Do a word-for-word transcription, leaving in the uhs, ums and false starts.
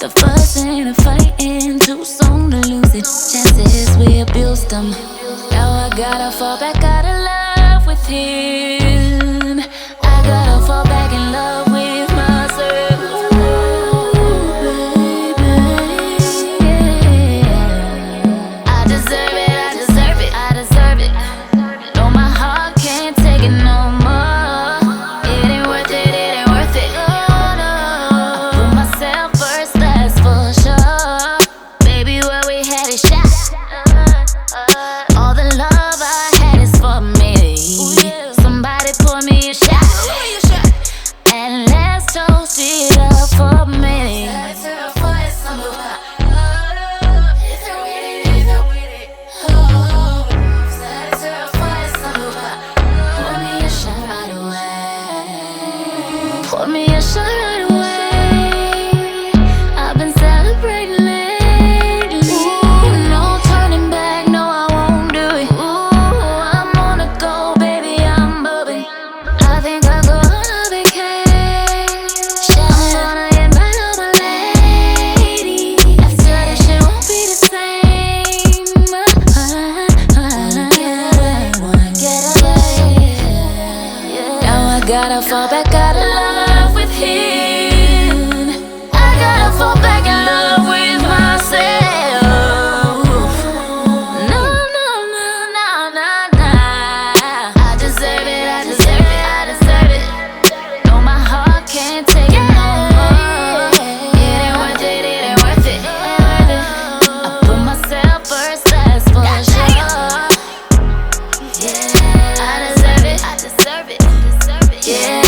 The fussing and fighting, too soon to lose it. Chances we abused them. Now I gotta fall back out of love with him. I gotta fall back in love with myself. Ooh, baby, yeah. I deserve it, I deserve it, I deserve it. No, my heart can't take it no more. It ain't worth it, it ain't worth it. Oh no, I put myself first, that's for sure. Baby, what we had is shot. All the love I had is for me. Somebody pour me a shot, and let's toast it up for me. Pour me a shot right away. Pour me a shot right away. I've been celebrating lately. Ooh, no turning back, no I won't do it. Ooh, I'm on a go, baby, I'm bubbing. I think I'll go on a vacation. I'm gonna invite all my ladies. After this shit won't be the same. Wanna get away, wanna get away. Now I gotta fall back out of love with him. I gotta fall back in love with myself. No, no, no, no, no, no. I deserve it, I deserve it, I deserve it. No, my heart can't take it no more. It ain't worth it, it ain't worth it. I put myself first, that's for sure. Yeah, I deserve it, I deserve it, yeah.